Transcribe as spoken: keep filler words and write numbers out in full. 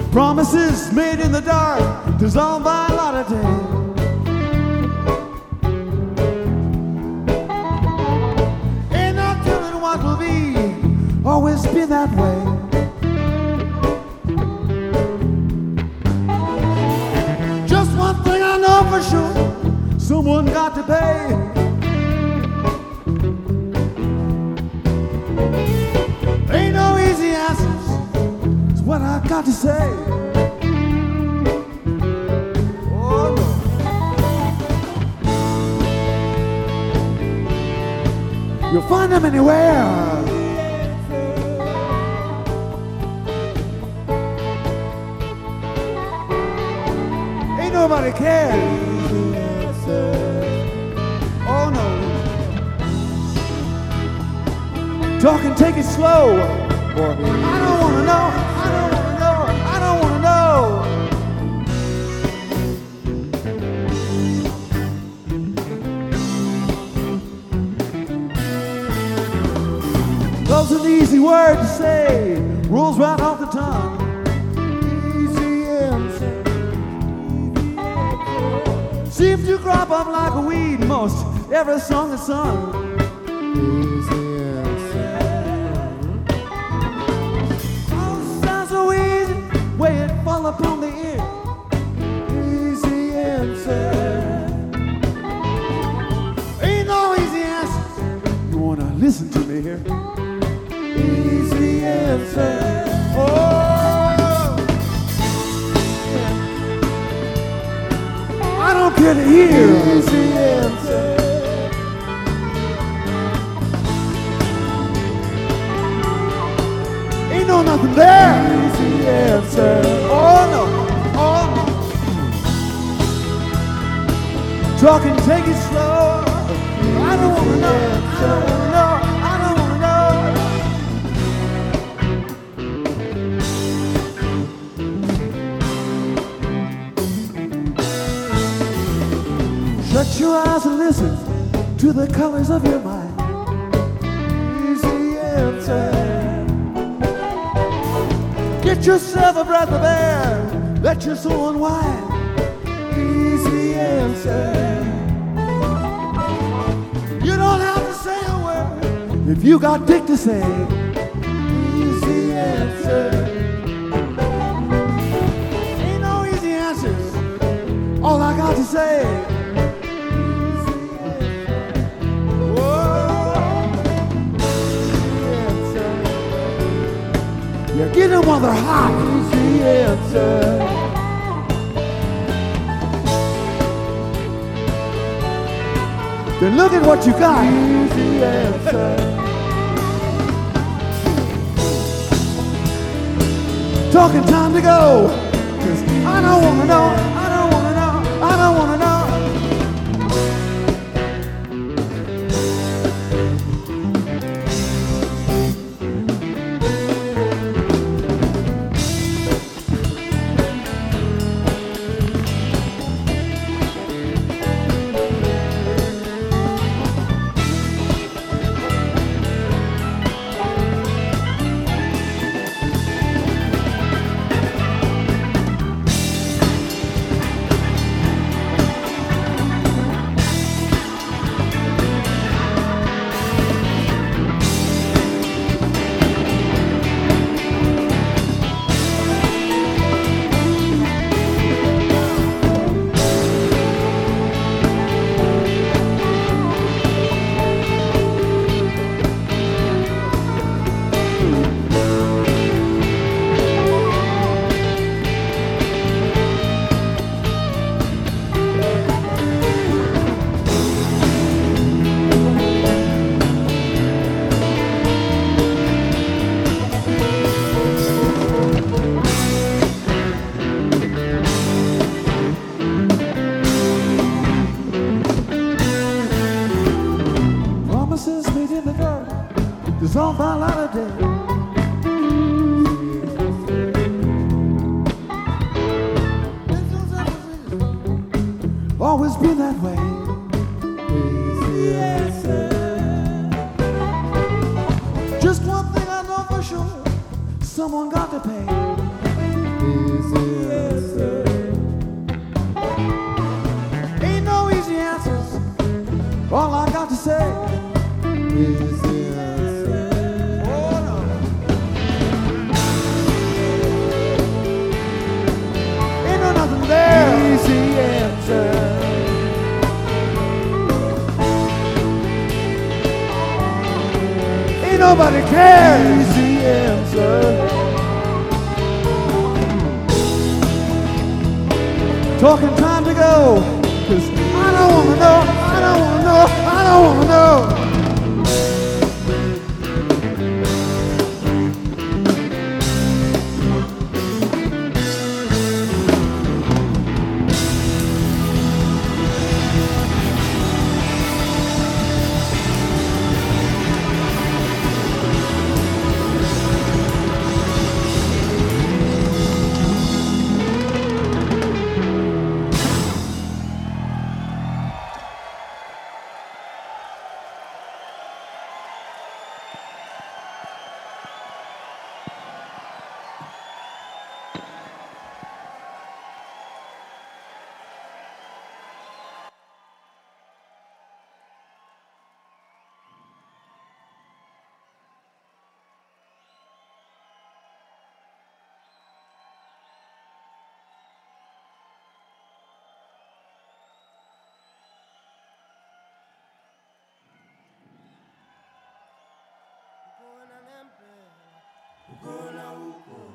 Promises made in the dark, dissolved by light of day. Ain't no telling what will be, always be that way. Just one thing I know for sure, someone got to pay. Ain't no easy answers, it's what I got to say. Oh no. You'll find them anywhere. Ain't nobody cares. Oh no. Talk and take it slow. I don't wanna know, I don't wanna know, I don't wanna know. Love's an easy word to say, rolls right off the tongue. Easy answer. Seems to crop up like a weed most every song is sung. Way it fall upon the ear. Easy answer. Ain't no easy answer. You wanna listen to me here? Easy answer. Oh. I don't care to hear. Easy answer. Ain't no nothing there. Easy answer. Oh no, oh no. Talk and take it slow. I don't wanna know, I don't wanna know, I don't wanna know. Shut your eyes and listen to the colors of your mind. Easy answer. Get yourself a breath of air, let your soul unwind. Easy answer. You don't have to say a word if you got dick to say. Easy answer. Ain't no easy answers, all I got to say. You get them while they're hot. Easy answer. Then look at what you got. Easy answer. Talking time to go. 'Cause I don't wanna know, I don't wanna know, I don't wanna know. Dissolved by light of day. Always been that way. Yes, just one thing I know for sure, someone got to pay. answer. Ain't no easy answers. All I got to say is the answer. Oh no. Ain't no nothing there. Easy answer. Ain't nobody cares. Easy answer. Talking time to go, 'cause I don't wanna know, I don't wanna know, I don't wanna know. Ukona huko